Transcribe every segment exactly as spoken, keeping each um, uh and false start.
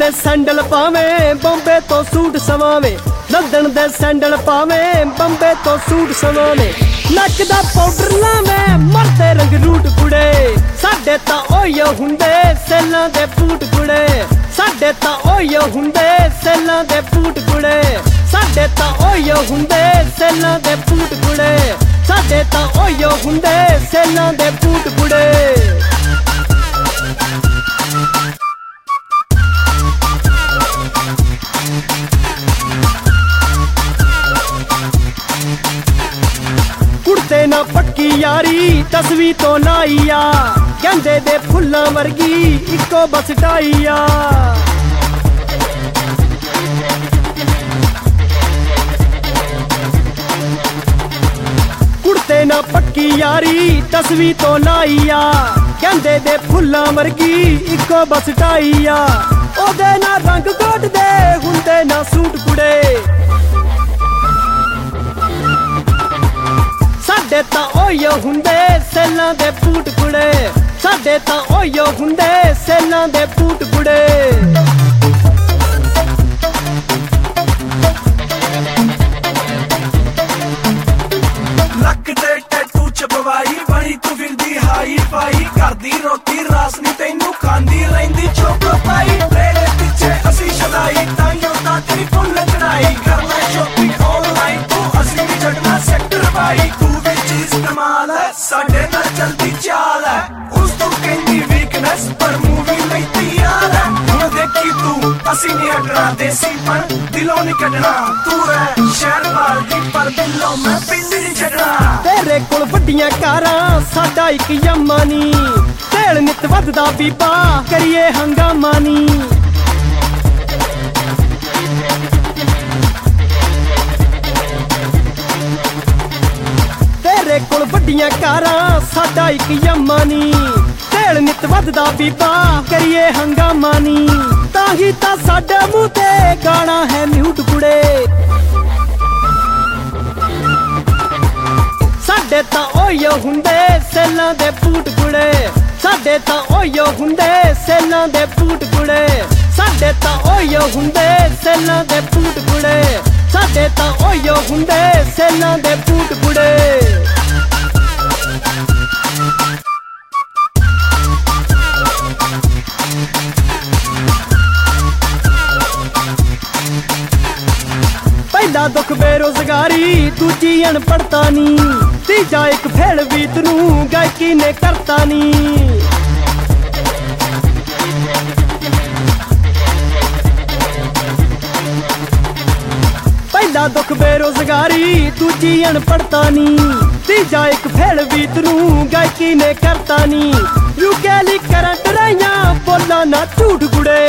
दे sandal पावे बॉम्बे तो suit सवावे, लंदन दे सैंडल पावे बॉम्बे तो सूट सवावे। नक दा पाउडर लावे मरदे रंग रूट कुड़े, साडे तां ओयो हुंदे सेलां दे बूट कुड़े, साडे तां ओयो हुंदे सेलां दे बूट कुड़े, साडे तां ओयो हुंदे सेलां दे बूट कुड़े, साडे तां ओयो हुंदे सेलां दे बूट कुड़े। कुड़ते ना पक्की यारी दसवीं तो नाईया, गेंदे दे फुल्लां वर्गी इक्को बस टाईया। कुड़ते ना पक्की यारी दसवीं तो नाईया, गेंदे दे फुल्लां वर्गी इक्को बस टाईया। ओदे ना रंग गोट दे हुंदे ना सूट कुड़े, साडे तां ओयो हुंदे सेलां दे बूट कुड़े, साडे तां ओयो हुंदे सेलां दे बूट कुड़े। लक दे टैटू चबवाई बनी तू फिरदी हाई फाई, करदी रोटी रासनी तैनू खांदी रहिंदी चोको पाई। तेरे पिछे असी शदाई ताइयों दा तेरी फुल चढ़ाई, कर ले शॉपिंग ऑनलाइन तू असी भी जगना सेक्टर बाई। तू भी चीज कमाल है साडे नाल चलदी चाल है, उस तू कहंदी वीकनेस पर मूवी लई तैयार है। हुण देखी तू असी नहीं हटना देसीपन दिलों नहीं कढना, तू है शहर वाल दी पर दिलों मैं पिंड नहीं छड्डना। तेरे कोल वड्डियां कारां साडा इक यम्मा नी, तेल नित वधदा बीबा करिए हंगामा नी। तेरे कोल वड्डियां कारां साडा इक यम्मा नी, तेल नित वधदा बीबा करिए हंगामा नी। ताही तां साडे मूंह ते गाना है म्यूट कुड़े, साडे तां ओयो हुंदे सेलां दे बूट कुड़े, साडे तां ओयो हुंदे सेलां दे बूट कुड़े, साडे तां ओयो हुंदे सेलां दे बूट कुड़े, साडे तां ओयो हुंदे सेलां दे बूट कुड़े। पहला दुख बेरोजगारी दूजी अनपढ़ता नी, तीजा एक फेड़ बीत नू गायकी ने करता नी। पहला दुख बेरोजगारी दूजी अनपढ़ता नी, तीजा एक फेड़ बीत नू गायकी ने करता नी। यूकेली करंट राइयां बोला ना झूठ गुड़े,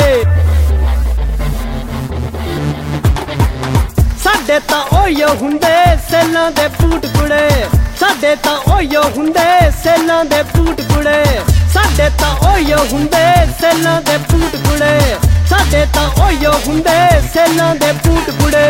साडे तां ओयो हुंदे सेलां दे बूट कुड़े, साडे तां ओयो हुंदे सेलां दे बूट कुड़े, साडे तां ओयो हुंदे सेलां दे बूट कुड़े, साडे तां ओयो हुंदे सेलां दे बूट कुड़े।